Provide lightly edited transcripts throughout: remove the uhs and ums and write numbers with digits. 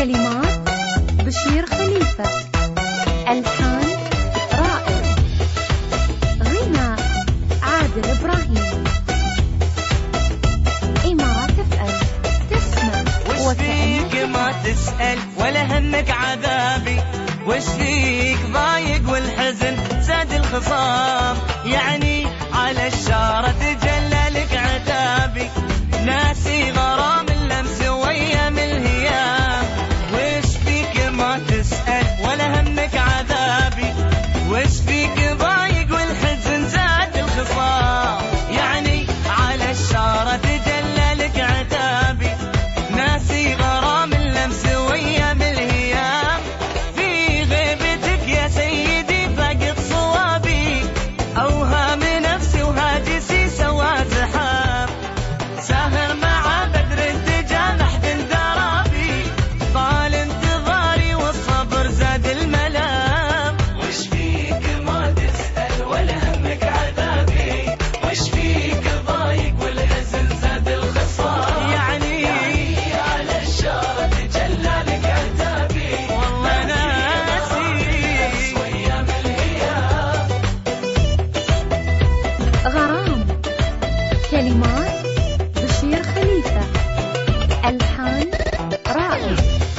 كلمات بشير خليفة، ألحان رائع، غناء عادل إبراهيم. إمارات FM، تسمع وش فيك ما تسأل ولا همك عذابي، وش فيك ضايق والحزن زاد الخصام، يعني على الشارة تجلى لك عتابي، ناسي غرام اللمس ويام الهيام. وش فيك ما تسأل ولا همك عذابي، وش فيك ضايق والحزن زاد الخصام، يعني على الشارة تجلى لك عتابي، ناسي غرام اللمس ويام الهيام. في غيبتك يا سيدي فقد صوابي، أوهام نفسي وهاجسي سوا زحام، ساهر مع بدر الدجى محد درابي، طال انتظاري والصبر زاد الملام. وش فيك ما تسأل ولا همك عذابي، وش فيك ضايق والحزن زاد الخصام، يعني على الشارة تجلى لك عتابي، والله ناسي ويام الهيام. غرام، كلمات بشير خليفة، ألحان رائع.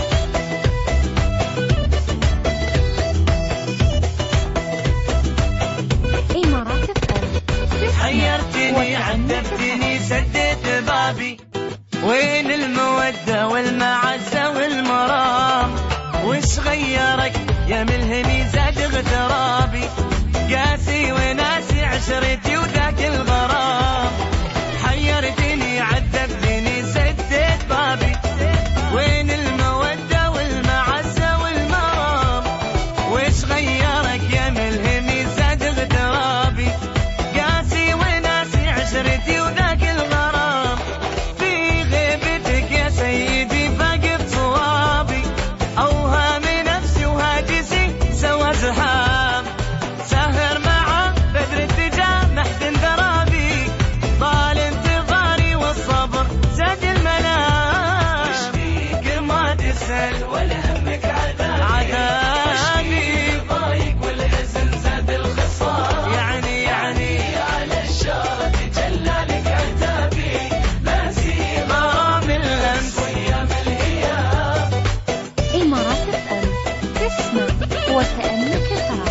إمارات FM، تسمع حيرتني وتأنك عذبتني سديت بابي، وين المودة والمعزة والمرام، وش غيرك يا ملهمي زاد اغترابي، قاسي وناسي عشرتي وذاك الغرام. حيرتني عذبتني سديت بابي، وين المودة والمعزة والمرام، وش غيرك يا ملهمي زاد اغترابي، قاسي وناسي عشرتي وذاك الغرام. في غيبتك يا سيدي فقد صوابي، أوهام نفسي وهاجسي سوا زحام، ساهر مع بدر الدجى محد درابي، طال انتظاري والصبر زاد المنام. وش فيك ما تسأل ولا همك عذابي، ضايق والحزن زاد الخصام، يعني على الشارة تجلى لك عتابي، ناسي غرام اللمس ويام الهيام. إمارات FM، تسمع وتأنك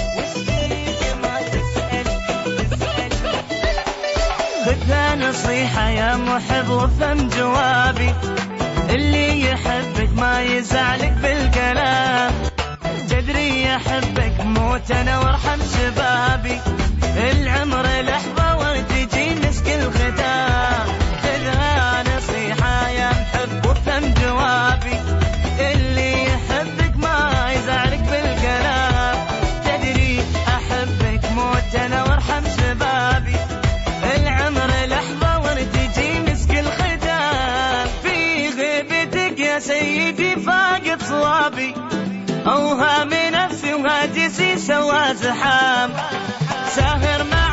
خذها نصيحة يا محب وفهم جوابي، اللي يحبك ما يزعلك بالكلام، جدري يحبك موت أنا وارحم شبابي، العمر لحظة وتجي مسك الختام. خذها نصيحة يا محب وفهم جوابي، اللي يحبك ما يزعلك بالكلام، تدري أحبك موت أنا وارحم شبابي، العمر لحظة وارتجي مسك الختام. في غيبتك يا سيدي فاقد صوابي، أوهام نفسي وهاجسي سوا زحام، ساهر